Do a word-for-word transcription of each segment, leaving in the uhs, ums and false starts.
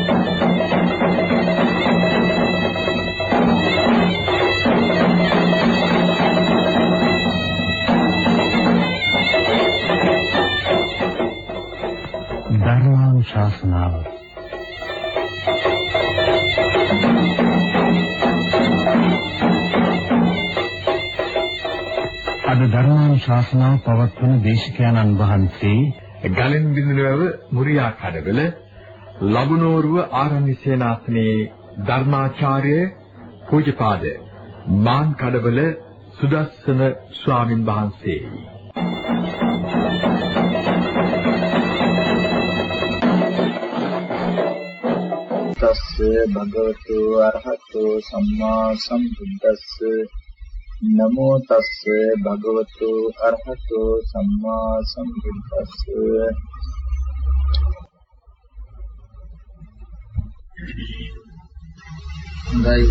ධර්මානුශාසනාව අද ධර්මානුශාසනාව පවත්වන දේශකයන්න් වහන්සේ ගලෙන් බිඳුනව මුරියා කඩවල ලබුනෝරුව ආරණ්‍ය සේනාසනයේ ධර්මාචාර්ය පූජ්‍යපාද මාන් කඩවල සුදස්සන ස්වාමින් වහන්සේ. තස්ස භගවතු අරහතෝ සම්මා සම්බුද්දස්ස නමෝ තස්ස භගවතු අරහතෝ සම්මා සම්බුද්දස්ස. ගයි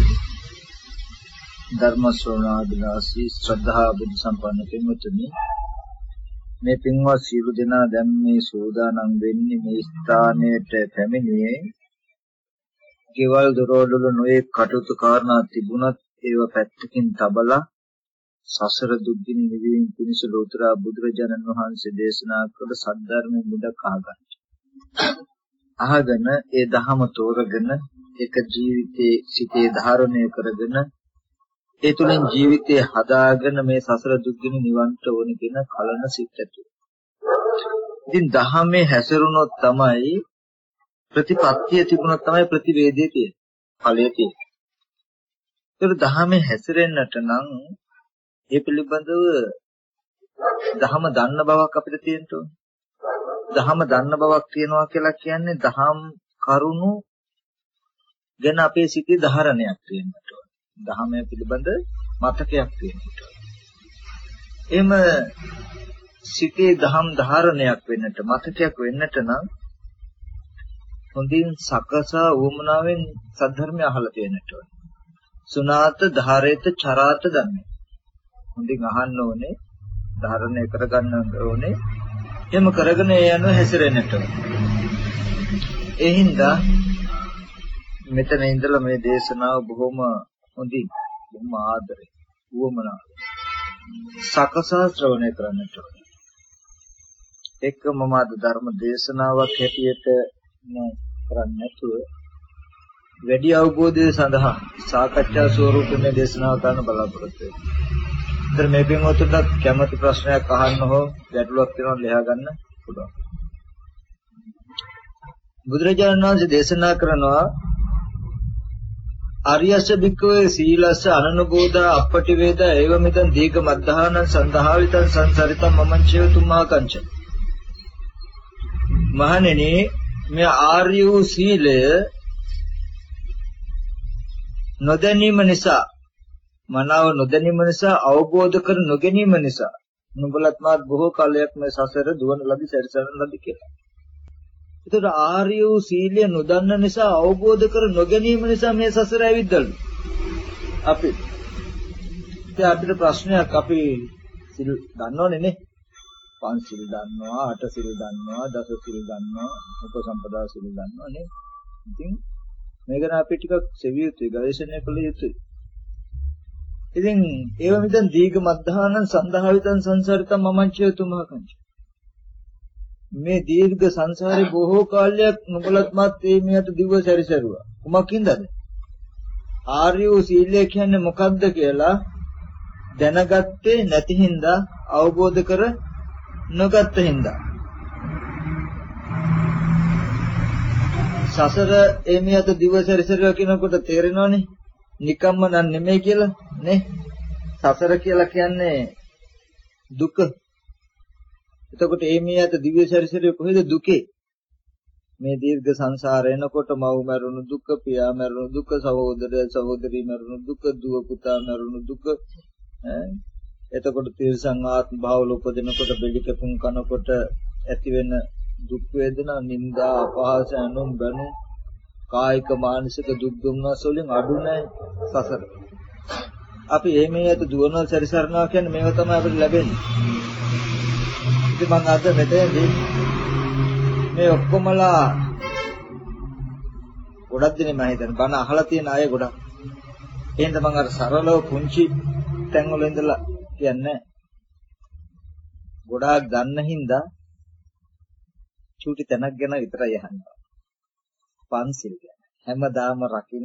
ධර්ම ශ්‍රවණාදිලාසී ශ්‍රද්ධා බුද්ධ සම්පන්න පින්වතුනි, මේ පින්වත් සියලු දෙනා දැන් මේ සෝදානම් වෙන්නේ මේ ස්ථානයට පැමිණියේ කෙවල් දොරවල් නොයේ කටයුතු කාරණා තිබුණත් ඒව පැත්තකින් තබලා සසර දුක්ගිනි නිවීම පිණිස ලෝතර බුදුරජාණන් වහන්සේ දේශනා කළ සද්ධර්මයෙන් මුදක් අහගන්න. අහගෙන ඒ ධහම තෝරගෙන එක ජීවිතයේ සිටේ ධාරණය කරගෙන ඒ තුලින් ජීවිතේ හදාගෙන මේ සසර දුක්ගිනි නිවන්ට ඕන කියන කලන සිත් ඇති. ඉතින් ධහමේ හැසිරුණොත් තමයි ප්‍රතිපත්තිය තිබුණොත් තමයි ප්‍රතිවේදයේ තියෙන්නේ. ඵලයේ තියෙන්නේ. ඒක ධහමේ හැසිරෙන්නට නම් ඒ පිළිබඳව ධහම දන්න බවක් අපිට තියෙන්න ඕනේ. ධහම දන්න බවක් තියනවා කියලා කියන්නේ ධහම් කරුණු ගැන අපේ සිතේ ධාරණයක් තියෙන්නට ඕනේ. ධහමේ පිළිබඳ මතකයක් තියෙන්නට ඕනේ. එම සිතේ ධහම් ධාරණයක් වෙන්නට මතකයක් වෙන්නට නම් හොඳින් සකසා වුමනාවෙන් සද්ධර්මය අහලා තියෙන්නට ඕනේ. සුනාත ධාරේත චරාත ධම්මේ. හොඳින් අහන්න ඕනේ, ධාරණය කරගන්න ඕනේ. එහෙම කරගෙන ඒ යන හැසිරෙන්නට ඕනේ. ඒ හින්දා මෙතන ඉඳලා මේ දේශනාව බොහොම හොඳින්, බොහොම ආදරේ, වුමනාව සකසා ශ්‍රවණය කරන්නට ඕනේ. එක්කම මාද ධර්ම දේශනාවක් හැටියට කරන්නේ නැතුව වැඩි අවබෝධය සඳහා සාකච්ඡා ස්වරූපයේ දේශනාව කරන්න බලාපොරොත්තු වෙනවා. ඉතින් මේ පින්වතුන්ට කැමති ප්‍රශ්නයක් අහන්න හෝ ගැටලුවක් තියෙනවා ලියා ගන්න පුළුවන්. බුදුරජාණන් වහන්සේ දේශනා කරනවා ආර්යස්ස භික්ඛවේ සීලස්ස අනනුබෝධා අපටි වේද ඒව මෙතන් දීඝ මද්ධානං සන්දහාවිතං සංසරිතං මමංචේව තුම්මා කංච. මහණෙනි, මේ ආර්ය වූ සීලය නොදැනීම නිසා, මනාව නොදැනීම නිසා, අවබෝධ කර නොගැනීම නිසා නුඹලත් මාත් බොහෝ කාලයක් මේ සසර දුවන ලදී, සැරිසරන ලදී කියලා. ඒතර ආර්ය වූ සීලය නොදන්න නිසා, අවබෝධ කර නොගැනීම නිසා මේ සසර ඇවිද්දලු. අපි ඉතින් අපිට ප්‍රශ්නයක්, අපි සිල් දන්නවනේ නේ. පංචශීල දන්නවා, අටශීල දන්නවා, දසශීල දන්නවා, උපසම්පදා සීල දන්නවා නේ. ඉතින් මේක න අපි ටිකක් සෙවිය යුතුයි, ගවේෂණය කළ යුතුයි. ඉතින් ඒව මිදන් දීඝ මද්ධානං සන්දහාවිතං සංසාරිතං මමංචේ තුමහකංච. මේ දීර්ඝ සංසාරේ බොහෝ කාලයක් නුඹලත් මාත් මේ මියට දිව සැරිසරුවා. කුමකින්දද? ආර්ය වූ සීලය කියන්නේ මොකක්ද කියලා දැනගත්තේ නැති හින්දා, අවබෝධ කර නොගත්ත හින්දා. සසර එමියත දිව සැරිසරුවා කියනකොට තේරෙනවනේ නිකම්ම නන් නෙමෙයි කියලා නේ. සසර කියලා කියන්නේ දුක. එතකොට එමියත දිව සැරිසරුවේ කොහෙද දුකේ? මේ දීර්ඝ සංසාරේ එනකොට මව් මරුණු දුක, පියා මරුණු දුක, සහෝදරය සහෝදරි මරුණු දුක, දුව පුතා මරුණු දුක. එතකොට තිරසං ආත්ම භාවල උපදිනකොට, බෙලි කැපුම් කනකොට ඇති වෙන දුක් වේදනා, නිന്ദා, අපහාස, අනුම් බැනු, කායික මානසික දුක් දුම්නස් වලින් අඩු නැහැ සසර. අපි මේ ඇත දුවනල් සැරිසරනවා කියන්නේ මේව තමයි අපිට ලැබෙන්නේ. ඉතින් මම අද මෙතනදී මේ ඔක්කොමලා ගොඩක් දෙනෙක් මම හිතන්නේ බණ අහලා තියෙන අය ගොඩක්. එහෙනම් මම අර සරලව පුංචි තැන්වල ඉඳලා කියන්නේ ගොඩාක් ගන්න හින්දා චූටි තැනක් ගැන විතරයි අහන්නේ. පන්සිල් ගැන. හැමදාම රකින්න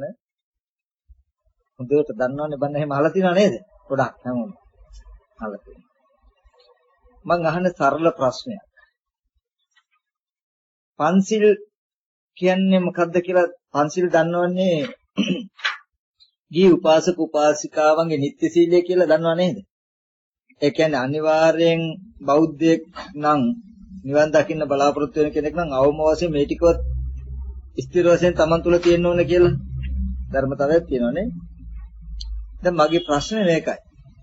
හොඳට දන්නවනේ බන්න එහෙම අහලා තියෙනව නේද? ගොඩක් හැමෝම අහලා තියෙනවා. මං අහන සරල ප්‍රශ්නයක්. පන්සිල් කියන්නේ මොකද්ද කියලා පන්සිල් දන්නවන්නේ ගිහි උපාසක උපාසිකාවන්ගේ නිත්‍ය සීලය කියලා දන්නව නේද? ඒ කියන්නේ අනිවාර්යෙන් බෞද්ධයෙක් නම් නිවන් දකින්න බලාපොරොත්තු වෙන කෙනෙක් නම් අවම වශයෙන් මේ ටිකවත් ස්ථිර වශයෙන් Taman තුල තියෙන්න ඕන කියලා ධර්මතාවයක් තියෙනවනේ. දැන් මගේ ප්‍රශ්නේ මේකයි.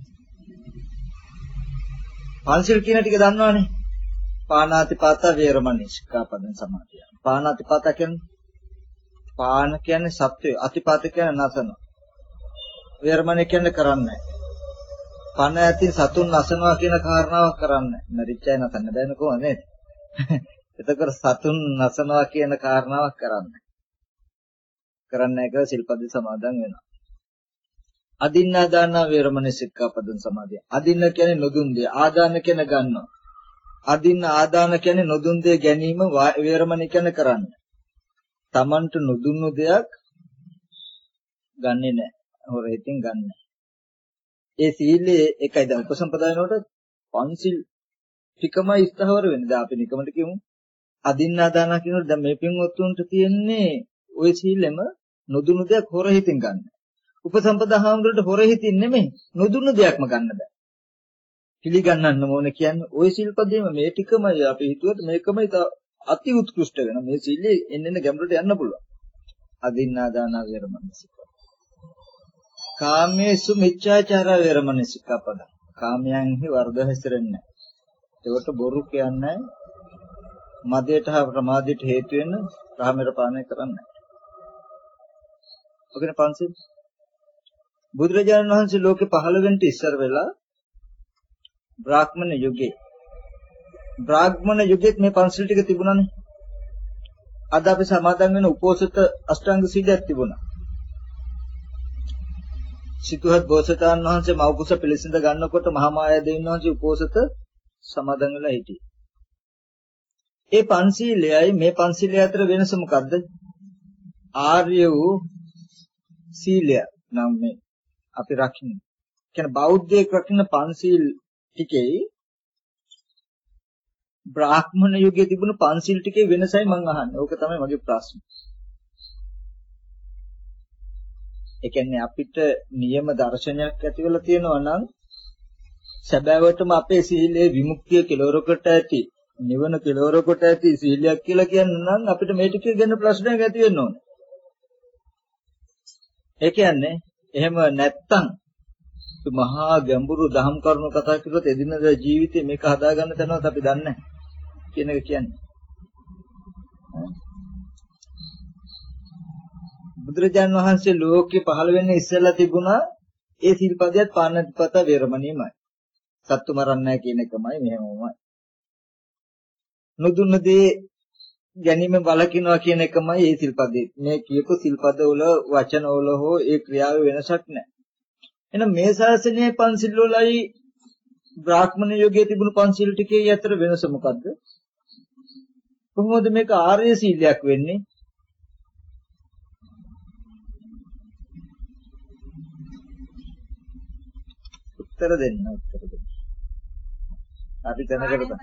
පංචශීල කියන ටික දන්නවනේ. පාණාතිපාත වේරමණී සික්ඛාපදං සමාදියා. පාණාතිපාත කියන්නේ පාන කියන්නේ සත්වය, අතිපාත කියන්නේ නසන. වේරමණී කියන්නේ කරන්නේ. පණ ඇති සතුන් නසනවා කියන කාරණාවක් කරන්නේ. මරිච්චය නසන්න බෑනේ කොහොමද නේද? එතකොට සතුන් නසනවා කියන කාරණාවක් කරන්නේ. කරන්නේ නැහැ කියලා සිල්පද සමාදන් වෙනවා. අදින්නා දාන වේරමණී සික්ඛාපදං සමාදියා. අදින්න කියන්නේ නොදුන් දෙය. ආදාන කියන්නේ ගන්නවා. අදින්න ආදාන කියන්නේ නොදුන් දෙය ගැනීම වේරමණී කියන්නේ කරන්නේ. Tamanට නොදුන්නු දෙයක් ගන්නෙ නැහැ. හොරෙන් ගන්නෑ. ඒ සීලයේ එකයි දැන් උපසම්පදායනකොට පන්සිල් ටිකමයි ස්ථාවර වෙන්නේ. දැන් අපි නිකමට කියමු අදින්නා දාන කියනකොට දැන් මේ පින්වත්තුන්ට තියෙන්නේ ওই සීලෙම නොදුන්නු දෙයක් හොර හිතින් ගන්න. උපසම්පදා හාමුදුරට හොර හිතින් නෙමෙයි නොදුන්නු දෙයක්ම ගන්න බෑ. පිළිගන්නන්න ඕනේ කියන්නේ ওই සිල්පදේම මේ ටිකමයි අපි හිතුවට මේකමයි අති උත්කෘෂ්ඨ වෙන මේ සීලයේ එන්න ගැඹුරට යන්න පුළුවන්. අදින්නා දාන වේරමණී සික්ඛාපද. කාමේසු මිච්ඡාචාර වේරමණී සික්ඛාපද. කාමයන්හි වර්ධ හැසිරෙන්නේ නැහැ. ඒකට බොරු කියන්නේ මදයට හා ප්‍රමාදයට හේතු වෙන කාමර පානය කරන්නේ නැහැ. ඔකනේ පන්සිල්. බුදුරජාණන් වහන්සේ ලෝකේ පහළ වෙන්න ඉස්සර වෙලා බ්‍රාහ්මණ යුගයේ බ්‍රාහ්මණ යුගයේත් මේ පන්සිල් ටික තිබුණානේ. අද අපි සමාදන් වෙන උපෝසත අෂ්ටාංග සීලයක් තිබුණා. සිතුහත් බෝසතාණන් වහන්සේ මව්කුස පිළිසිඳ ගන්නකොට මහා මායා දෙවියන් වහන්සේ උපෝසත සමාදන් වෙලා හිටියේ. ඒ පන්සීලයයි මේ පන්සීලය අතර වෙනස මොකද්ද? ආර්ය වූ සීලය නම් මේ අපි රකින්න. කියන්නේ බෞද්ධයෙක් රකින්න පන්සීල් ටිකේ බ්‍රාහ්මණ යුගයේ තිබුණු පන්සීල් ටිකේ වෙනසයි මම අහන්නේ. ඕක තමයි මගේ ප්‍රශ්නේ. ඒ කියන්නේ අපිට නියම දර්ශනයක් ඇති වෙලා තියෙනවා නම් සැබෑවටම අපේ සීලේ විමුක්තිය කෙලවරකට ඇති නිවන කෙලවරකට ඇති සීලයක් කියලා කියන්න නම් අපිට මේ ටික ගැන ප්‍රශ්නයක් ඇති වෙන්න ඕනේ. ඒ කියන්නේ එහෙම නැත්තම් මහා ගැඹුරු දහම් කරුණු කතා කරලා එදිනදා ජීවිතේ මේක හදාගන්න තැනවත් අපි දන්නේ නැහැ කියන එක කියන්නේ. බුදුරජාණන් වහන්සේ ලෝකේ පහළ වෙන්නේ ඉස්සෙල්ලා තිබුණා ඒ සිල්පදයට පාණාතිපාත වේරමණීමයි. සත්තු මරන්නේ නැහැ කියන එකමයි මෙහෙමමයි. නොදුන්න දේ ගැනීම වළකිනවා කියන එකමයි ඒ සිල්පදේ. මේ කියපු සිල්පද වල වචන වල හෝ ඒ ක්‍රියාවේ වෙනසක් නැහැ. එහෙනම් මේ ශාසනයේ පන්සිල් වලයි බ්‍රාහ්මණ යෝගයේ තිබුණු පන්සිල් ටිකේ අතර වෙනස මොකද්ද? කොහොමද මේක ආර්ය සීලයක් වෙන්නේ? උත්තර දෙන්න උත්තර දෙන්න. අපි දැනගන්න.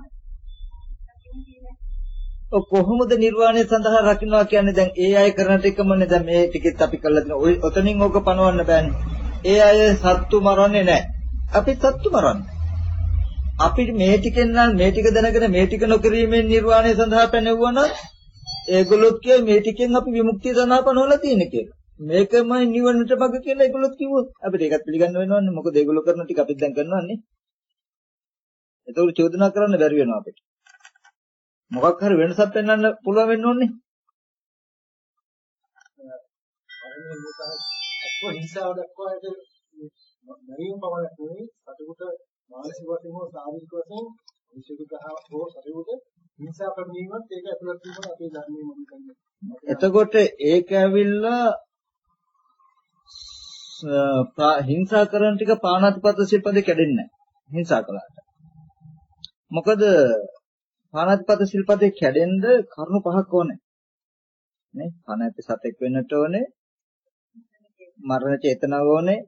ඔය කොහොමද නිර්වාණය සඳහා රකින්නවා කියන්නේ දැන් ඒ අය කරන ටිකමනේ දැන් මේ ටිකෙත් අපි කළා තියෙන ඔය ඔතනින් ඕක පනවන්න බෑනේ. ඒ අය සත්තු මරන්නේ නැහැ. අපි සත්තු මරන්නේ. අපිට මේ ටිකෙන් නම් මේ ටික දැනගෙන මේ ටික නොකිරීමෙන් නිර්වාණය සඳහා පැනෙවුවා නම් ඒගොල්ලොත් කියේ මේ ටිකෙන් අපි විමුක්තිය සඳහා පනවලා තියෙන කියලා. මේකමයි නිවනට බග කියලා ඒගොල්ලොත් කිව්වොත් අපිට ඒකත් පිළිගන්න වෙනවන්නේ. මොකද ඒගොල්ලෝ කරන ටික අපිත් දැන් කරනවානේ. ඒතකොට චෝදනා කරන්න බැරි වෙනවා අපිට. මොකක් හරි වෙනසක් පෙන්වන්න පුළුවන් වෙන්න ඕනේ. අර හිංසාව දක්වාට මරියම් පමණක් නෙවෙයි සතුට මානසික වශයෙන් හෝ ශාරීරික වශයෙන් එතකොට ඒක ඇවිල්ලා හිංසා කරන ටික පාණාතිපාත සිල්පදේ කැඩෙන්නේ නැහැ හිංසා කළාට. මොකද පාණාතිපාත සිල්පදේ කැඩෙන්න කරුණු පහක් ඕනේ. නේ? පණ සතෙක් වෙන්නට ඕනේ. මරණ චේතනාව ඕනේ.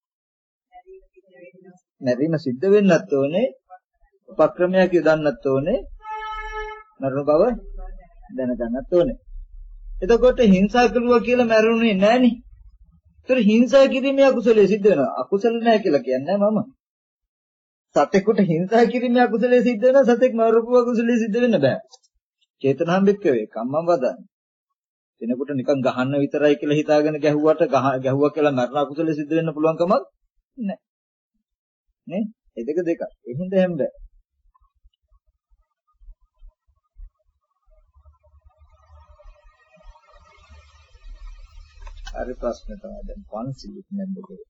මැරීම සිද්ධ වෙන්නත් ඕනේ. උපක්‍රමයක් යොදන්නත් ඕනේ. මරණ බව දැනගන්නත් ඕනේ. එතකොට හිංසා කරුවා කියලා මැරුණේ නැහනේ. ඒතර හිංසා කිරීමේ අකුසලයේ සිද්ධ වෙනවා. අකුසල නැහැ කියලා කියන්නේ මම. සතෙකුට හිංසා කිරීමේ අකුසලයේ සිද්ධ වෙනවා. සතෙක් මරපු අකුසලයේ සිද්ධ වෙන්න බෑ. චේතනාම්බික්ක වේ කම්මම් වදන්නේ. කෙනෙකුට නිකන් ගහන්න විතරයි කියලා හිතාගෙන ගැහුවට ගැහුවා කියලා මරණ අකුසලයේ සිද්ධ වෙන්න පුළුවන් කමක් නැහැ. නේ? ඒ දෙක දෙක. ඒ හින්දා හැම බෑ. අර ප්‍රශ්න තමයි දැන් පන්සිලුත් නැද්ද කියලා.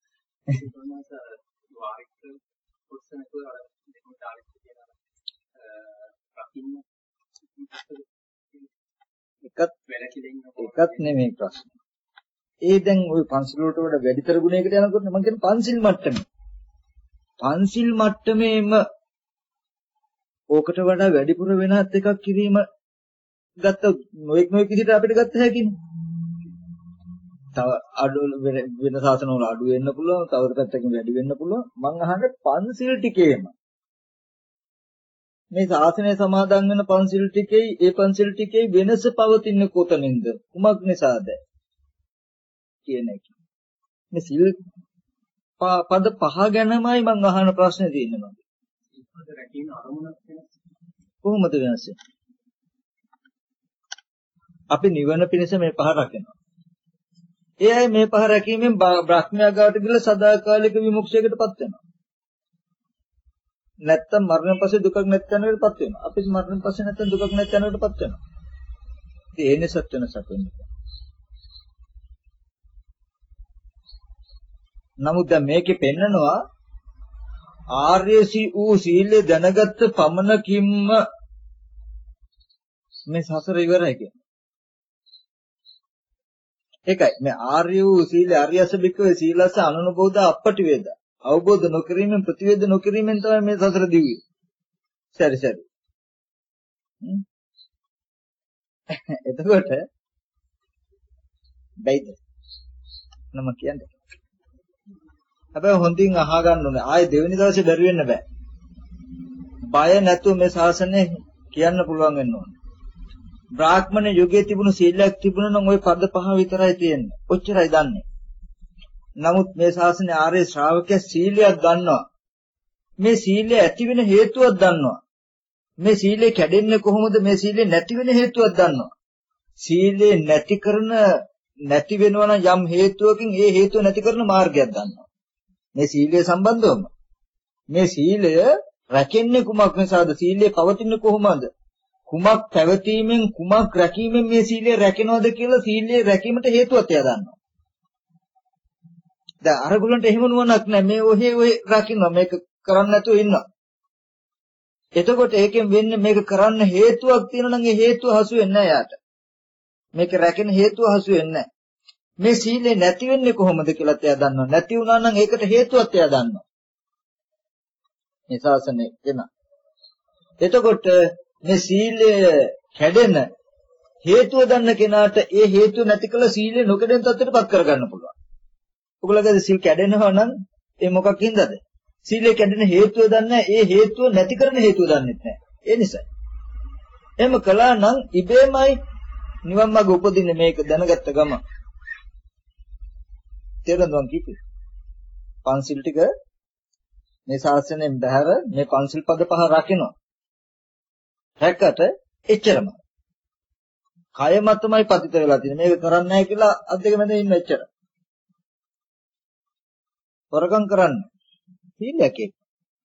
එකත් එකත් නෙමෙයි ප්‍රශ්න. ඒ දැන් ওই පන්සිල් වලට වඩා වැඩිතර ගුණයකට යනකොට මම කියන්නේ පන්සිල් මට්ටමේ. පන්සිල් මට්ටමේම ඕකට වඩා වැඩිපුර වෙනත් එකක් කිරීම ගත්ත නොඑක් නොඑක් විදිහට අපිට ගත්ත හැකිනේ. තව අඩු වෙන සාසන වල අඩු වෙන්න පුළුවන්, තව පැත්තකින් වැඩි වෙන්න පුළුවන්. මං අහන්නේ පන්සිල් ටිකේම මේ ශාසනය සමාදන් වෙන පන්සිල් ටිකේ ඒ පන්සිල් ටිකේ වෙනස පවතින්නේ කොතනින්ද? කුමක් නිසාද? කියන එක. මේ සිල් පද පහ ගැනමයි මම අහන ප්‍රශ්නේ තියෙන්නේ මම. සිල්පද රැකීම අරමුණක් වෙනස්. කොහොමද වෙනස්? අපි නිවන පිණිස මේ පහ රැකෙනවා. ඒ අය මේ පහ රැකීමෙන් බ්‍රහ්මයා ගාවට ගිහලා සදාකාලික විමුක්තියකටපත් වෙනවා. නැත්තම් මරණයෙන් පස්සේ දුකක් නැති තැනකටපත් වෙනවා. අපි මරණයෙන් පස්සේ නැත්තම් දුකක් නැති තැනකටපත් වෙනවා. ඉතින් ඒ නිසත් වෙනසක් වෙනවා. නමුත් දැන් මේකේ පෙන්නනවා ආර්යසි වූ සීලය දැනගත්ත පමණකින්ම මේ සසර ඉවරයි කියන්නේ. ඒකයි මේ ආර්ය වූ සීල ආර්යස බික්කවේ සීලස අනුනබෝධ අපටි වේද අවබෝධ නොකිරීමෙන් ප්‍රතිවේද නොකිරීමෙන් තමයි මේ සසර දිව්වේ. සරි සරි. එතකොට බයිද නම කියන්නේ. හැබැයි හොඳින් අහගන්න ඕනේ. ආයේ දෙවෙනි දවසේ බැරි වෙන්න බෑ. බය නැතුව මේ ශාසනය කියන්න පුළුවන් වෙන්න ඕනේ. බ්‍රාහ්මණ යුගයේ තිබුණු සීලයක් තිබුණා නම් ওই පද පහ විතරයි තියෙන්නේ. ඔච්චරයි දන්නේ. නමුත් මේ ශාසනයේ ආර්ය ශ්‍රාවකයා සීලයක් ගන්නවා. මේ සීලය ඇති වෙන හේතුවක් දන්නවා. මේ සීලය කැඩෙන්නේ කොහොමද? මේ සීලය නැති වෙන හේතුවක් දන්නවා. සීලය නැති කරන නැති වෙනවා නම් යම් හේතුවකින් ඒ හේතුව නැති කරන මාර්ගයක් දන්නවා. මේ සීලය සම්බන්ධවම මේ සීලය රැකෙන්නේ කුමක් නිසාද? සීලය පවතින්නේ කොහොමද? කුමක් පැවතීමෙන් කුමක් රැකීමෙන් මේ සීලය රැකෙනවද කියලා සීලය රැකීමට හේතුවක් එයා දන්නවා. දැන් අරගොල්ලන්ට එහෙම නුවණක් නැහැ. මේ ඔහේ ඔය රකින්න මේක කරන්න නැතුව ඉන්නවා. එතකොට ඒකෙන් වෙන්නේ මේක කරන්න හේතුවක් තියෙනවා නම් ඒ හේතුව හසු වෙන්නේ නැහැ යාට. මේක රැකෙන හේතුව හසු වෙන්නේ නැහැ. මේ සීලය නැති වෙන්නේ කොහොමද කියලා එයා දන්නවා. නැති වුණා නම් ඒකට හේතුවක් එයා දන්නවා. මේ ශාසනය එන. එතකොට මේ සීලය කැඩෙන හේතුව දන්න කෙනාට ඒ හේතුව නැති කළ සීලය නොකඩෙන තත්ත්වයටපත් කරගන්න පුළුවන්. ඔයගොල්ලෝගේ සීල් කැඩෙනවා නම් ඒ මොකක් හින්දාද? සීලය කැඩෙන හේතුව දන්නේ ඒ හේතුව නැති කරන හේතුව දන්නේ නැහැ. ඒ නිසා. එහෙම කළා නම් ඉබේමයි නිවන් මාර්ග උපදින්නේ මේක දැනගත්ත ගම. තේරුණාද කිව්වේ? පන්සිල් ටික මේ ශාසනයෙන් බැහැර මේ පන්සිල් පද පහ රකින්න. හැකට එච්චරම. කය මතමයි පතිත වෙලා තියෙන්නේ. මේක කරන්නේ නැහැ කියලා අද්දක මැද ඉන්න එච්චර. වරකම් කරන්න. සීලයක් එක්ක.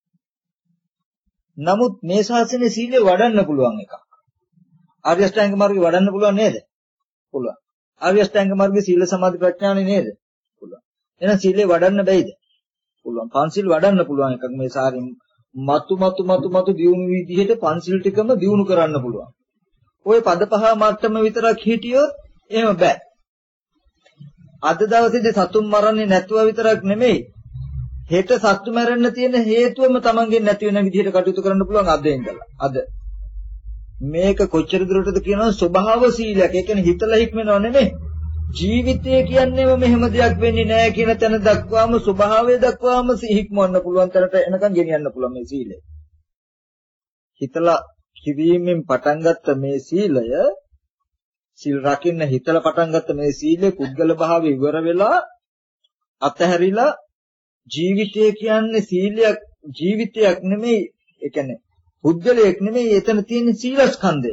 නමුත් මේ ශාසනයේ සීලය වඩන්න පුළුවන් එකක්. ආර්ය අෂ්ටාංග මාර්ගය වඩන්න පුළුවන් නේද? පුළුවන්. ආර්ය අෂ්ටාංග මාර්ගයේ සීල සමාධි ප්‍රඥානේ නේද? පුළුවන්. එහෙනම් සීලය වඩන්න බැයිද? පුළුවන්. පන්සිල් වඩන්න පුළුවන් එකක් මේ සාරින් මතු මතු මතු මතු දියුණු විදිහට පන්සිල් ටිකම දියුණු කරන්න පුළුවන්. ওই පද පහ මට්ටම විතරක් හිටියොත් එහෙම බෑ. අද දවසේදී සතුන් මරන්නේ නැතුව විතරක් නෙමෙයි. හෙට සතු මරන්න තියෙන හේතුවම Tamanගෙන් නැති වෙන විදිහට කටයුතු කරන්න පුළුවන් අද ඉඳලා. අද මේක කොච්චර දුරටද කියනවා ස්වභාව සීලයක්. ඒ කියන්නේ හිතලා හික්මනව නෙමෙයි. ජීවිතය කියන්නේම මෙහෙම දෙයක් වෙන්නේ නැහැ කියන තැන දක්වාම ස්වභාවය දක්වාම හික්මවන්න පුළුවන් තරට එනකන් ගෙනියන්න පුළුවන් මේ සීලය. හිතලා කිවීමෙන් පටන් ගත්ත මේ සීලය සීල් රකින්න හිතලා පටන් ගත්ත මේ සීලය පුද්ගල භාවය ඉවර වෙලා අතහැරිලා ජීවිතය කියන්නේ සීලයක් ජීවිතයක් නෙමෙයි. ඒ කියන්නේ පුද්ගලයක් නෙමෙයි. එතන තියෙන සීලස්කන්ධය.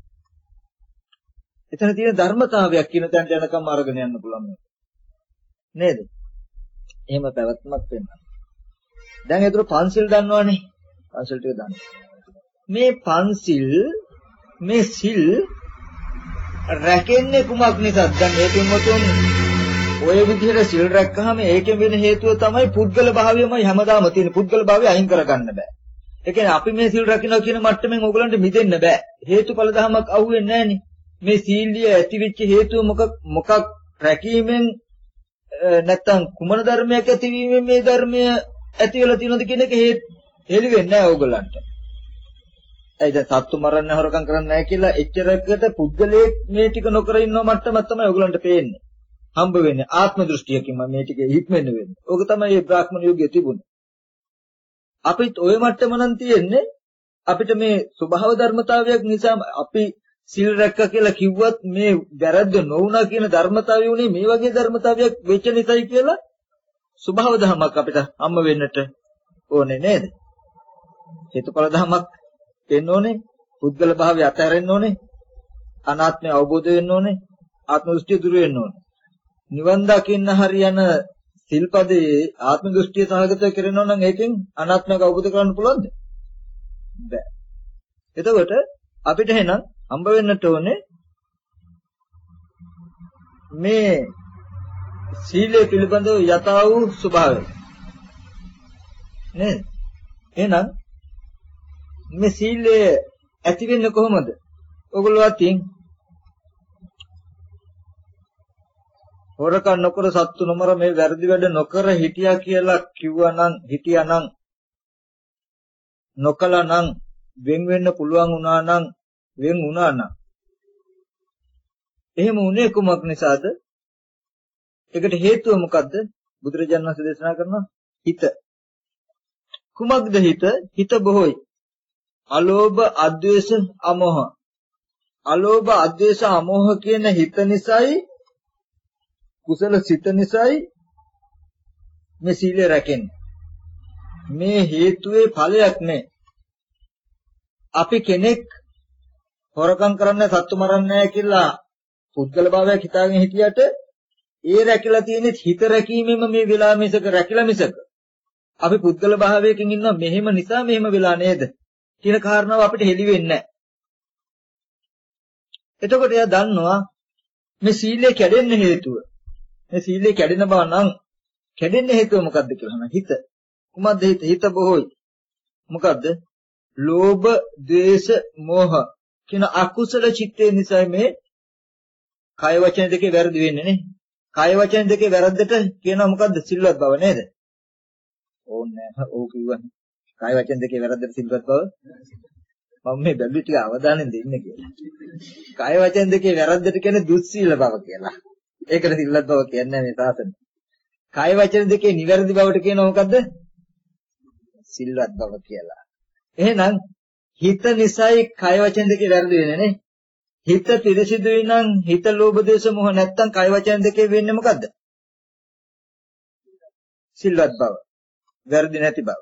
එතන තියෙන ධර්මතාවයක් කියන තැනට යනකම් අරගෙන යන්න පුළුවන් නේද? එහෙම පැවැත්මක් වෙන්න. දැන් ඒතර පන්සිල් දන්නවනේ. පන්සිල් ටික දන්න. මේ පන්සිල් මේ සිල් රැකෙන්නේ කුමක් නිසාද? දැන් මේකෙන් මොතුන් ඔය විදිහට සිල් රැක්කහම ඒකෙන් වෙන හේතුව තමයි පුද්ගල භාවයමයි හැමදාම තියෙන. පුද්ගල භාවය අයින් කරගන්න බෑ. ඒ කියන්නේ අපි මේ සිල් රකින්නවා කියන මට්ටමින් ඕගලන්ට මිදෙන්න බෑ. හේතුඵල ධමයක් අහුවෙන්නේ නැහනේ. මේ සීලිය ඇතිවෙච්ච හේතුව මොකක් මොකක් රැකීමෙන් නැත්තම් කුමන ධර්මයක් ඇතිවීමෙන් මේ ධර්මය ඇති වෙලා තියෙනවද කියන එක හෙලි වෙන්නේ නැහැ ඕගලන්ට. ඒ දැන් සත්තු මරන්න හොරකම් කරන්නේ නැහැ කියලා එච්චරකට පුද්ගලයේ මේ ටික නොකර ඉන්නව මට්ටමක් තමයි ඕගලන්ට පේන්නේ. හම්බ වෙන්නේ ආත්ම දෘෂ්ටියකින් මේ ටික හික්මෙන්න වෙන්නේ. ඕක තමයි මේ බ්‍රාහ්මණ යුගයේ තිබුණේ. අපිත් ওই මට්ටම නම් තියෙන්නේ අපිට මේ ස්වභාව ධර්මතාවයක් නිසා අපි සිල් රැක්ක කියලා කිව්වත් මේ වැරද්ද නොවුණා කියන ධර්මතාවය උනේ මේ වගේ ධර්මතාවයක් වෙච්ච නිසායි කියලා ස්වභාව ධර්මයක් අපිට හම්බ වෙන්නට ඕනේ නේද? හේතුඵල ධර්මයක් වෙන්න ඕනේ, පුද්ගල භාවය අතහැරෙන්න ඕනේ, අනාත්මය අවබෝධ වෙන්න ඕනේ, ආත්ම දෘෂ්ටිය දුර වෙන්න ඕනේ. නිවන් දකින්න හරියන සිල්පදේ ආත්ම දෘෂ්ටිය සහගතව කරනවා නම් ඒකෙන් අනාත්මයක් අවබෝධ කරගන්න පුළුවන්ද? බෑ. එතකොට අපිට එහෙනම් හම්බ වෙන්නට ඕනේ මේ සීලය පිළිබඳව යථා වූ ස්වභාවය නේද? එහෙනම් මේ සීලය ඇති වෙන්නේ කොහොමද? ඔයගොල්ලෝ අතින් හොරකම් නොකර සත්තු නොමර මේ වැරදි වැඩ නොකර හිටියා කියලා කිව්වනම් හිටියානම් නොකලනම් වෙන් වෙන්න පුළුවන් වුණා නම් වෙන් වුණා නම් එහෙම උනේ කුමක් නිසාද? ඒකට හේතුව මොකද්ද? බුදුරජාණන් වහන්සේ දේශනා කරනවා හිත. කුමක්ද හිත? හිත බොහෝයි. අලෝභ, අද්වේෂ, අමෝහ. අලෝභ, අද්වේෂ, අමෝහ කියන හිත නිසායි කුසල සිත නිසායි මේ සීලය රැකෙන්නේ. මේ හේතුවේ ඵලයක් නෑ. අපි කෙනෙක් හොරකම් කරන්නේ සත්තු මරන්නේ නැහැ කියලා පුද්ගල භාවයක් හිතාගෙන හිටියට ඒ රැකිලා තියෙන හිත රැකීමෙම මේ වෙලා මිසක රැකිලා මිසක අපි පුද්ගල භාවයකින් ඉන්නවා මෙහෙම නිසා මෙහෙම වෙලා නේද කියන කාරණාව අපිට හෙළි වෙන්නේ නැහැ. එතකොට එයා දන්නවා මේ සීලය කැඩෙන්න හේතුව. මේ සීලය කැඩෙන බව නම් කැඩෙන්න හේතුව මොකද්ද කියලා අහනවා. හිත. කුමක්ද හිත? හිත බොහෝයි. මොකද්ද? ලෝභ, ද්වේෂ, මෝහ කියන අකුසල චිත්තේ නිසා මේ කය වචන දෙකේ වැරදි වෙන්නේ නේ. කය වචන දෙකේ වැරද්දට කියනවා මොකද්ද? සිල්වත් බව නේද? ඕන්නේ නැහැ. ඕක කිව්වනේ. කය වචන දෙකේ වැරද්දට සිල්වත් බව. මම මේ බැලු ටික අවධානයෙන් දෙන්න කියලා. කය වචන දෙකේ වැරද්දට කියන්නේ දුස්සීල බව කියලා. ඒකට සිල්වත් බව කියන්නේ මේ සාසන. කය වචන දෙකේ නිවැරදි බවට කියනවා මොකද්ද? සිල්වත් බව කියලා. එහෙනම් හිත නිසායි කය වචන දෙකේ වැරදි වෙන්නේ නේ. හිත පිරිසිදුයි නම් හිත ලෝභ දේශ මොහ නැත්තම් කය වචන දෙකේ වෙන්නේ මොකද්ද? සිල්වත් බව. වැරදි නැති බව.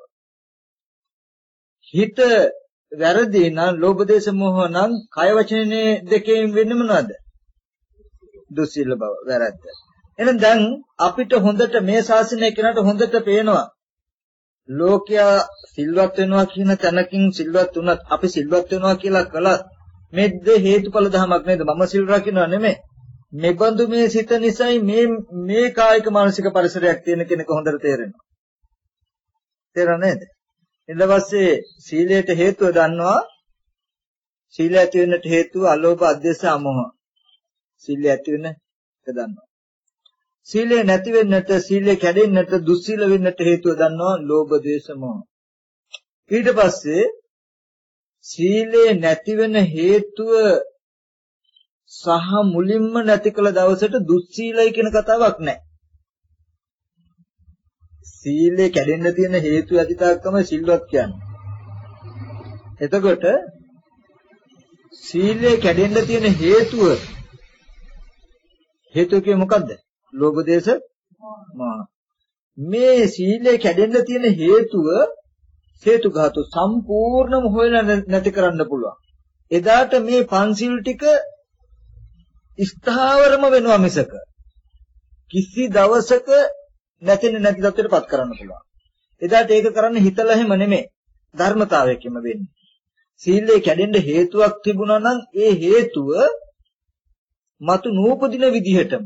හිත වැරදි නම් ලෝභ දේශ මොහ නම් කය වචනේ දෙකෙන් වෙන්නේ මොනවද? දුස්සීල බව වැරද්ද. එහෙනම් දැන් අපිට හොඳට මේ ශාසනය කෙනාට හොඳට පේනවා ලෝකයා සිල්වත් වෙනවා කියන තැනකින් සිල්වත් වුණත් අපි සිල්වත් වෙනවා කියලා කළත් මේද හේතුඵල ධමයක් නේද? මම සිල් රකින්නවා නෙමෙයි. මේ බඳු මේ සිත නිසායි මේ මේ කායික මානසික පරිසරයක් තියෙන කෙනෙක් හොඳට තේරෙනවා. තේරෙනව නේද? ඊට පස්සේ සීලයට හේතුව දන්නවා. සීලය ඇති වෙන්නට හේතුව අලෝභ, අධ්‍යස, අමෝහ. සීලය ඇති වෙන එක දන්නවා. සීලය නැති වෙන්නට, සීලය කැඩෙන්නට, දුස්සීල වෙන්නට හේතුව දන්නවා. ලෝභ, ද්වේෂ, මෝහ. ඊට පස්සේ සීලය නැති වෙන හේතුව සහ මුලින්ම නැති කළ දවසට දුස්සීලයි කියන කතාවක් නැහැ. සීලය කැඩෙන්න තියෙන හේතු ඇති තාක් තමයි සිල්වත් කියන්නේ. එතකොට සීලය කැඩෙන්න තියෙන හේතුව හේතුව කියේ මොකද්ද? ලෝභ, දේශ, මෝහ. මේ සීලය කැඩෙන්න තියෙන හේතුව හේතු ගාතු සම්පූර්ණම හොයලා නැති කරන්න පුළුවන්. එදාට මේ පන්සිල් ටික ස්ථාවරම වෙනවා මිසක කිසි දවසක නැතින නැති තත්ත්වයටපත් කරන්න පුළුවන්. එදාට ඒක කරන්න හිතලා එහෙම නෙමෙයි. ධර්මතාවයකින්ම වෙන්නේ. සීලය කැඩෙන්න හේතුවක් තිබුණා නම් ඒ හේතුව මතු නූපදින විදිහටම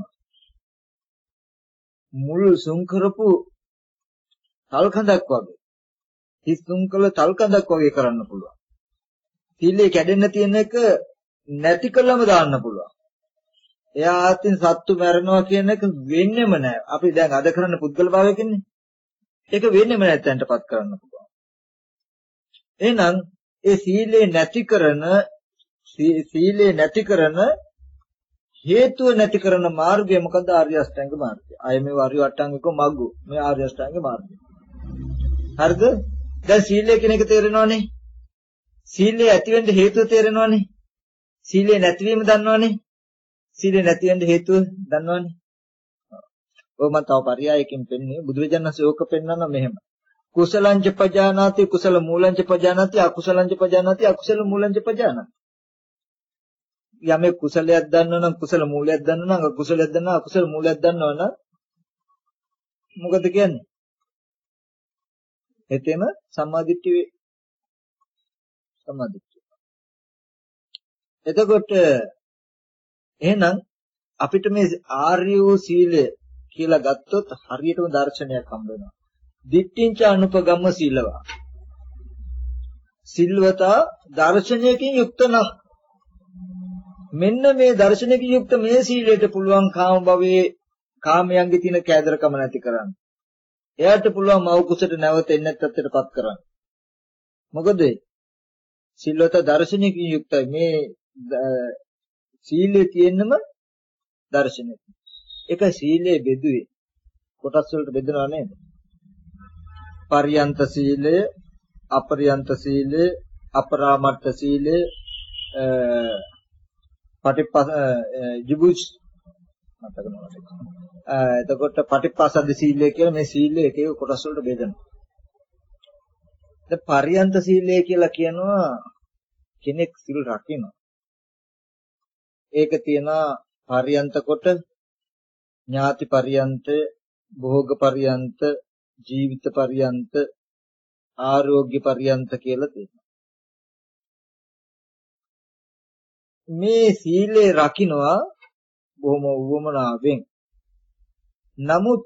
මුල් සුන් කරපු තල්කඳක් වගේ හිස් සුන් කළ තල්කඳක් වගේ කරන්න පුළුවන්. සීලය කැඩෙන්න තියෙන එක නැති කළම දාන්න පුළුවන්. එයා ආත්මින් සත්තු මරනවා කියන එක වෙන්නේම නැහැ. අපි දැන් අද කරන්න පුද්ගල භාවයකින්නේ. ඒක වෙන්නේම නැත්තන්ටපත් කරන්න පුළුවන්. එහෙනම් ඒ සීලේ නැති කරන සීලේ නැති කරන හේතුව නැති කරන මාර්ගය මොකද? ආර්ය අෂ්ටාංග මාර්ගය. අය මේ ආර්ය අෂ්ටාංගික මග්ගු. මේ ආර්ය අෂ්ටාංග මාර්ගය. හරිද? දැන් සීලය කියන එක තේරෙනවනේ. සීලය ඇති වෙන්න හේතුව තේරෙනවනේ. සීලය නැතිවීම දන්නවනේ. සීලය නැති වෙන්න හේතුව දන්නවනේ. ඔය මම තව පරයයකින් පෙන්නේ බුදුරජාණන් වහන්සේ ඕක පෙන්නන මෙහෙම. කුසලංච පජානාති කුසල මූලංච පජානාති අකුසලංච පජානාති අකුසල මූලංච පජානාති. යමෙක් කුසලයක් දන්නවනම් කුසල මූලයක් දන්නවනම් අකුසලයක් දන්නවා අකුසල මූලයක් දන්නවනම් මොකද කියන්නේ? එතෙම සම්මාදිට්ඨිය වේ. සම්මාදිට්ඨිය. එතකොට එහෙනම් අපිට මේ ආර්ය වූ සීලය කියලා ගත්තොත් හරියටම දර්ශනයක් හම්බ වෙනවා. දිට්ඨිංච අනුපගම්ම සීලවා. සිල්වතා දර්ශනයකින් යුක්ත නම් මෙන්න මේ දර්ශනයකින් යුක්ත මේ සීලයට පුළුවන් කාම භවයේ කාමයන්ගේ තියෙන කෑදරකම නැති කරන්න. එයාට පුළුවන් මව කුසට නැවත එන්නත් තත්ත්වයටපත් කරන්න. මොකද සිල්වතා දර්ශනයකින් යුක්තයි. මේ සීලයේ තියෙන්නම දර්ශනයක. ඒක සීලයේ බෙදුවේ කොටස් වලට බෙදනවා නේද? පරියන්ත සීලය, අපරියන්ත සීලය, අපරාමර්ථ සීලය, පටිපස ජිබුච් මතක නැහැ. එතකොට පටිපසද්ද සීලය කියලා මේ සීලය එක එක කොටස් වලට බෙදනවා. දැන් පරියන්ත සීලය කියලා කියනවා කෙනෙක් සිල් රකිනවා. ඒක තියෙනවා පරියන්ත කොට ඥාති පරියන්ත, භෝග පරියන්ත, ජීවිත පරියන්ත, ආරෝග්‍ය පරියන්ත කියලා තියෙනවා. මේ සීලේ රකින්නවා බොහොම උවමනාවෙන්. නමුත්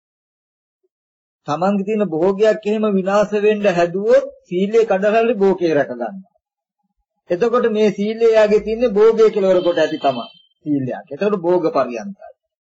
තමන්ගේ තියෙන භෝගයක් එහෙම විනාශ වෙන්න හැදුවොත් සීලේ කඩලාලි භෝගේ රැක ගන්නවා. එතකොට මේ සීලය යාගේ තියෙන්නේ භෝගය කෙලවර කොට ඇති තමයි සීලයක්. එතකොට භෝග පරියන්තයි.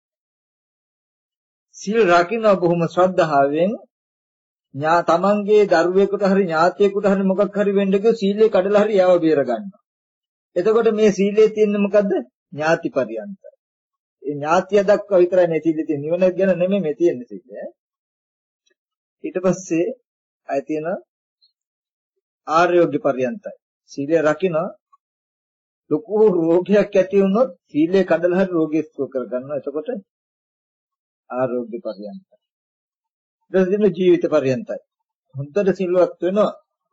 සීල් රකින්න බොහොම ශ්‍රද්ධාවෙන් ඥා තමන්ගේ දරුවෙකුට හරි ඥාතියෙකුට හරි මොකක් හරි වෙන්න ගිය සීලේ කඩලා හරි යව බේර ගන්නවා. එතකොට මේ සීලේ තියෙන්නේ මොකද්ද? ඥාති පරියන්තයි. ඒ ඥාතිය දක්වා විතරයි මේ සීලේ තියෙන්නේ. නිවන ගැන නෙමෙයි මේ තියෙන්නේ සීලය. ඊට පස්සේ ආය තියෙන ආරෝග්‍ය පරියන්තයි. සීලය රකින්න ලොකු රෝගයක් ඇති වුණොත් සීලය කඩලා හරි රෝගය සුව කර ගන්නවා. එතකොට ආරෝග්‍ය පරියන්තයි. දෙසින ජීවිත පරියන්තයි. හොඳට සිල්වත් වෙනවා.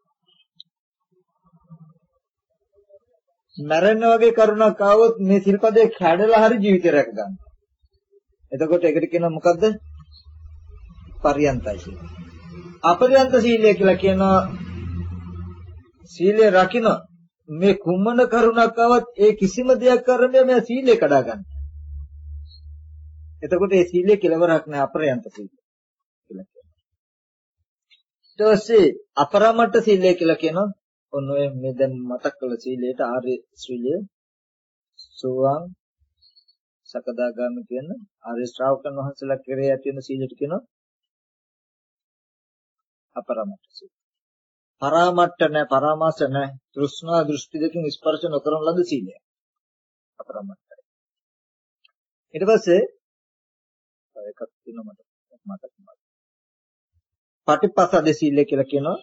මරණ වගේ කරුණක් ආවොත් මේ සිල්පදේ කැඩලා හරි ජීවිතය රැක ගන්නවා. එතකොට ඒකට කියනවා මොකද්ද? පරියන්තයි කියලා. අපරියන්ත සීලය කියලා කියනවා සීලය රකින්න මේ කුමන කරුණක් ආවත් ඒ කිසිම දෙයක් කරන්නේ මේ සීලය කඩා ගන්න. එතකොට ඒ සීලය කෙලවරක් නෑ අපරියන්ත සීලය කියලා කියනවා. ඊට පස්සේ අපරාමට්ට සීලය කියලා කියනවා. ඔන්න ඔය මේ දැන් මතක් කළ සීලයට ආර්ය ශ්‍රීලය සෝවාන් සකදාගාමි කියන ආර්ය ශ්‍රාවකයන් වහන්සේලා කෙරේ ඇති වෙන සීලයට කියනවා අපරාමට්ට සීලය. පරාමට්ට නැහැ, පරාමාස නැහැ. තෘෂ්ණා දෘෂ්ටි දෙකෙන් ස්පර්ශ නොකරන ලද සීලය. අපරාමට්ටයි. ඊට පස්සේ එකක් තියෙනවා මට මතක නැහැ. පටිපස්සද සීලය කියලා කියනවා.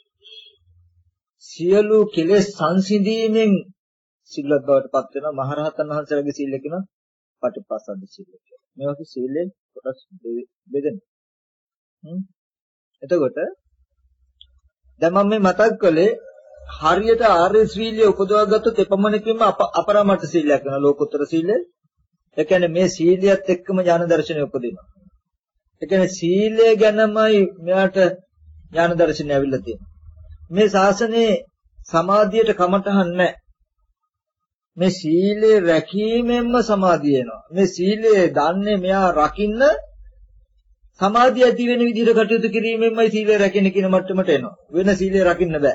සියලු කෙලෙස් සංසිඳීමෙන් සිල්වත් බවට පත් වෙන මහරහතන් වහන්සේලාගේ සීලය කියනවා පටිපස්සද සීලය කියලා. මේ වගේ සීලෙන් කොටස් බෙදෙනවා. හ්ම්. එතකොට දැන් මම මේ මතක් කළේ හරියට ආර්ය ශ්‍රීලිය උපදවා ගත්තොත් එපමණකින්ම අපරාමට්ට සීලයක් වෙනවා ලෝකෝත්තර සීලය. ඒ කියන්නේ මේ සීලියත් එක්කම ඥාන දර්ශනය උපදිනවා. ඒ කියන්නේ සීලය ගැනමයි මෙයාට ඥාන දර්ශනය ඇවිල්ලා තියෙන්නේ. මේ ශාසනයේ සමාධියට කමටහන් නැහැ. මේ සීලය රැකීමෙන්ම සමාධිය එනවා. මේ සීලය දන්නේ මෙයා රකින්න සමාධිය ඇති වෙන විදිහට කටයුතු කිරීමෙන්මයි සීලය රැකෙන කියන මට්ටමට එනවා. වෙන සීලය රකින්න බෑ.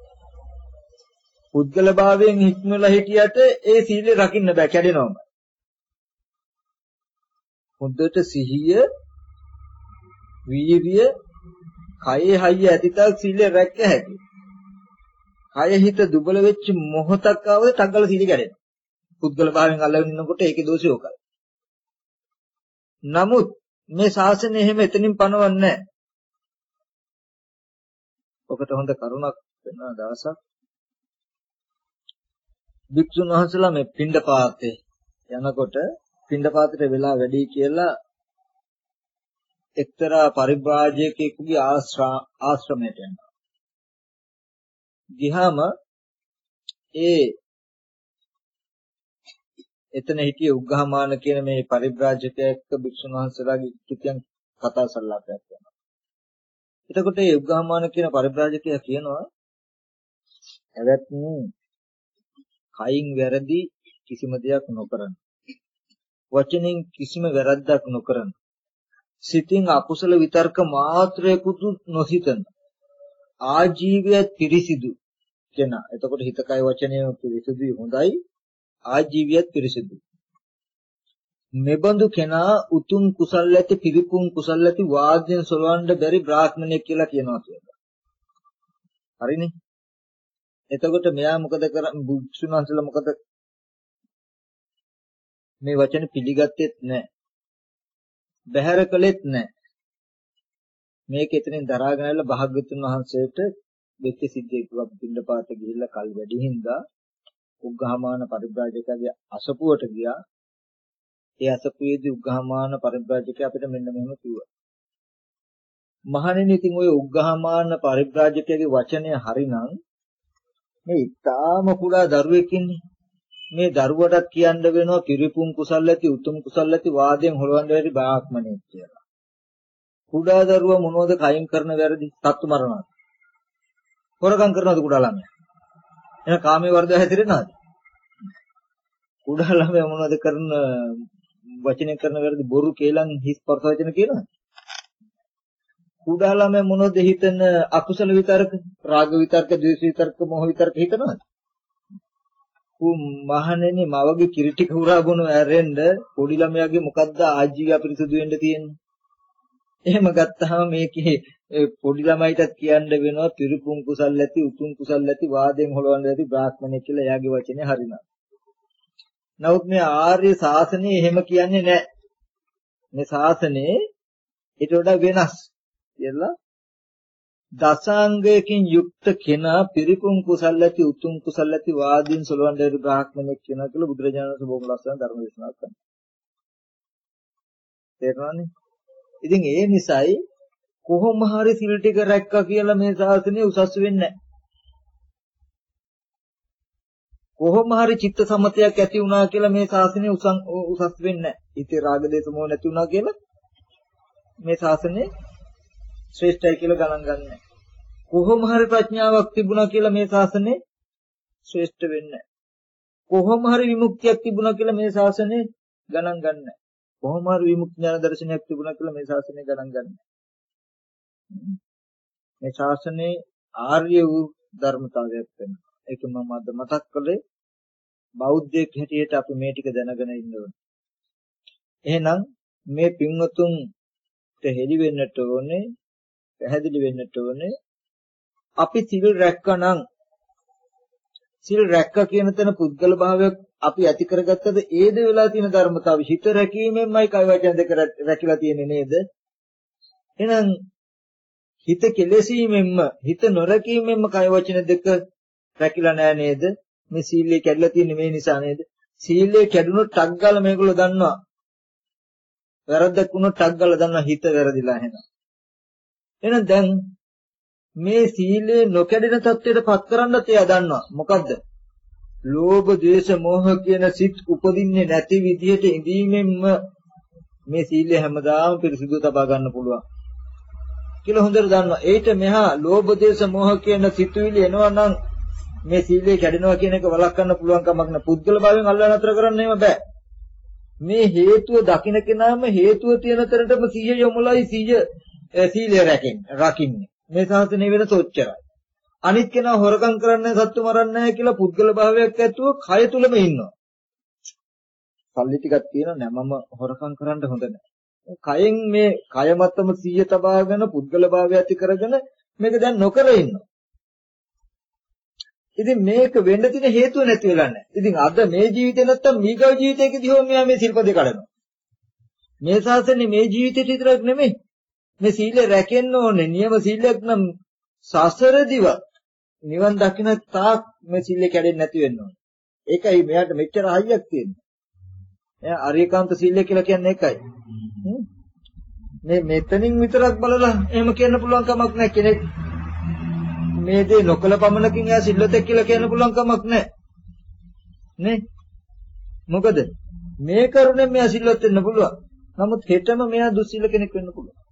පුද්ගල භාවයෙන් හික්මලා හිටියට ඒ සීලය රකින්න බෑ, කැඩෙනවම. හොඳට සිහිය, වීර්ය, කයේ හයිය ඇතිතාක් සීලය රැක්ක හැකියි. කය හිත දුබල වෙච්ච මොහොතක් ආවද තග්ගල සීලය කැඩෙනවා. පුද්ගල භාවයෙන් අල්ලගෙන ඉන්නකොට ඒකේ දෝෂය ඕකයි. නමුත් මේ ශාසනය එහෙම එතනින් පනවන්නේ නැහැ. ඔකට හොඳ කරුණක් වෙන දවසක් භික්ෂුන් වහන්සේලා මේ පිණ්ඩපාතේ යනකොට පිණ්ඩපාතේ වෙලා වැඩි කියලා එක්තරා පරිබ්‍රාජකයෙකුගේ ආශ්‍රමයට යනවා. ගියාම ඒ එතන හිටිය උග්ඝාමාන කියන මේ පරිබ්‍රාජකයා එක්ක භික්ෂුන් වහන්සේලාගේ කිතියන් කතා සල්ලාපයක් කරනවා. එතකොට මේ උග්ඝාමාන කියන පරිබ්‍රාජකයා කියනවා "එවත්නි කයින් වැරදි කිසිම දෙයක් නොකරන. වචනෙන් කිසිම වැරද්දක් නොකරන. සිතින් අකුසල විතර්ක මාත්‍රයකුත් නොසිතන. ආජීවයත් පිරිසිදු කෙනා." එතකොට හිත කය වචනය පිරිසිදුයි, හොඳයි. ආජීවියත් පිරිසිදු. මෙබඳු කෙනා උතුම් කුසල් ඇති පිරිපුන් කුසල් ඇති වාද්‍යයෙන් සොලවන්න බැරි බ්‍රාහ්මණයෙක් කියලා කියනවා කියලා. හරිනේ. එතකොට මෙයා මොකද කරන්නේ? භික්ෂුන් වහන්සේලා මොකද මේ වචන පිළිගත්තෙත් නැහැ. බැහැර කළෙත් නැහැ. මේක එතනින් දරාගෙන ආවිල්ලා භාග්‍යවතුන් වහන්සේට වෙච්ච සිද්ධියක් අපි පින්නපාත ගිහිල්ලා කල් වැඩි හින්දා උග්ඝාමාන පරිබ්‍රාජකයාගේ අසපුවට ගියා. ඒ අසපුවේදී උග්ඝාමාන පරිබ්‍රාජකයා අපිට මෙන්න මෙහෙම කිව්වා. මහණෙනි, ඉතින් ඔය උග්ඝාමාන පරිබ්‍රාජකයාගේ වචනය හරිනම් මේ ඊටාම කුඩා දරුවෙක් ඉන්නේ. මේ දරුවටත් කියන්න වෙනවා පිරිපුන් කුසල් ඇති උතුම් කුසල් ඇති වාදයෙන් හොලවන්න බැරි බ්‍රාහ්මණයෙක් කියලා. කුඩා දරුවා මොනවද කයින් කරන වැරදි? සත්තු මරනවා. හොරකම් කරනවද කුඩා ළමයා? එහෙනම් කාමයේ වර්ධව හැතිරෙනවද? කුඩා ළමයා මොනවද කරන වචනේ කරන වැරදි? බොරු කේලම් හිස් පරස වචන කියනවද? කුඩා ළමයා මොනවද හිතන අකුසල විතර්ක, රාග විතර්ක, ද්වේෂ විතර්ක, මොහ විතර්ක හිතනවද? කුම් මහණෙනි, මවගේ කිරිටි කුරා බොන ඇරෙන්න පොඩි ළමයාගේ මොකද්ද ආජීවය අපිරිසුදු වෙන්න තියෙන්නේ? එහෙම ගත්තාම මේකේ පොඩි ළමයිටත් කියන්න වෙනවා පිරිපුන් කුසල් ඇති උතුම් කුසල් ඇති වාදයෙන් හොලවන්න ඇති බ්‍රාහ්මණයෙක් කියලා එයාගේ වචනේ හරිනවා. නමුත් මේ ආර්ය ශාසනය එහෙම කියන්නේ නැහැ. මේ ශාසනයේ ඊට වඩා වෙනස් කියලා දසාංගයකින් යුක්ත කෙනා පිරිපුන් කුසල් ඇති උතුම් කුසල් ඇති වාදයෙන් සොලවන්න ඇති බ්‍රාහ්මණයෙක් කියනවා කියලා බුදුරජාණන් වහන්සේ බොහොම ලස්සන ධර්ම දේශනාවක් කරනවා. තේරුණානේ? ඉතින් ඒ නිසායි කොහොම හරි සිල් ටික රැක්කා කියලා මේ ශාසනය උසස් වෙන්නේ නැහැ. කොහොම හරි චිත්ත සමතයක් ඇති වුණා කියලා මේ ශාසනය උසස් වෙන්නේ නැහැ. ඉතින් රාග දේශ මොහ නැති වුණා කියලා මේ ශාසනය ශ්‍රේෂ්ඨයි කියලා ගණන් ගන්නෑ. කොහොම හරි ප්‍රඥාවක් තිබුණා කියලා මේ ශාසනය ශ්‍රේෂ්ඨ වෙන්නේ නැහැ. කොහොම හරි විමුක්තියක් තිබුණා කියලා මේ ශාසනය ගණන් ගන්නෑ. කොහොම හරි විමුක්ති ඥාන දර්ශනයක් තිබුණා කියලා මේ ශාසනය ගණන් ගන්නෑ. මේ ශාසනයේ ආර්ය වූ ධර්මතාවයක් වෙනවා. ඒක මම අද මතක් කළේ බෞද්ධයෙක් හැටියට අපි මේ ටික දැනගෙන ඉන්න ඕනේ. එහෙනම් මේ පින්වතුන්ට හෙළි වෙන්නට ඕනේ, පැහැදිලි වෙන්නට ඕනේ. අපි සිල් රැක්කනම් සිල් රැක්ක කියන තැන පුද්ගල භාවයක් අපි ඇති කරගත්තද ඒද වෙලා තියෙන ධර්මතාවය හිත රැකීමෙන්මයි කය වචන දෙක රැකිලා තියෙන්නේ නේද? එහෙනම් හිත කෙලෙසීමෙන්ම හිත නොරැකීමෙන්ම කය වචන දෙක රැකිලා නෑ නේද? මේ සීලය කැඩලා තියෙන්නේ මේ නිසා නේද? සීලය කැඩුණොත් ටක් ගාලා මේගොල්ලෝ දන්නවා. වැරද්දක් වුණොත් ටක් ගාලා දන්නවා හිත වැරදිලා එහෙනම්. එහෙනම් දැන් මේ සීලය නොකැඩෙන තත්ත්වයට පත් කරන්නත් එයා දන්නවා. මොකද්ද? ලෝභ, ද්වේෂ, මෝහ කියන සිත් උපදින්නේ නැති විදිහට ඉඳීමෙන්ම මේ සීලය හැමදාම පිරිසිදු තබා ගන්න පුළුවන් කියලා හොඳට දන්නවා. ඒිට මෙහා ලෝභ, ද්වේෂ, මෝහ කියන සිතුවිලි එනවා නම් මේ සීලය කැඩෙනවා කියන එක වළක්වන්න පුළුවන් කමක් නැහැ. පුද්ගල භාවයෙන් අල්ලා නතර කරන්න එහෙම බෑ. මේ හේතුව දකින්න කෙනාම හේතුව තියෙන තරටම සිහිය යොමුලයි සිහිය සීලය රැකෙන්නේ. රකින්නේ. මේ සාසනේ වෙනස ඔච්චරයි. අනිත් කෙනා හොරකම් කරන්නේ සත්තු මරන්නේ කියලා පුද්ගල භාවයක් ඇතුව කය තුලම ඉන්නවා. සල්ලි ටිකක් තියෙනවා නෑ මම හොරකම් කරන්න හොඳ නෑ. කයෙන් මේ කය මතම සිහිය තබාගෙන පුද්ගල භාවය ඇති කරගෙන මේක දැන් නොකර ඉන්නවා. ඉතින් මේක වෙන්න තියෙන හේතුව නැති වෙලා නැහැ. ඉතින් අද මේ ජීවිතේ නැත්තම් මීගව ජීවිතයකදී හෝ මෙයා මේ සිල්පදේ කඩනවා. මේ ශාසනේ මේ ජීවිතේට විතරක් නෙමෙයි. මේ සීලය රැකෙන්න ඕනේ. නියම සීලයක් නම් සසරදිව නිවන් දකින්න තාක් මේ සීලය කැඩෙන්නේ නැති වෙන්න ඕනේ. ඒකයි මෙයාට මෙච්චර හයියක් තියෙන්නේ. එයා අරියකාන්ත සීලය කියලා කියන්නේ ඒකයි. මේ මෙතනින් විතරක් බලලා එහෙම කියන්න පුළුවන් කමක් නැහැ කෙනෙක්. මේ දේ නොකල පමණකින් එයා සිල්වතෙක් කියලා කියන්න පුළුවන් කමක් නැහැ. නේ? මොකද මේ කරුණෙන් මෙයා සිල්වත් වෙන්න පුළුවන්. නමුත් හෙටම මෙයා දුස්සීල කෙනෙක් වෙන්න පුළුවන්.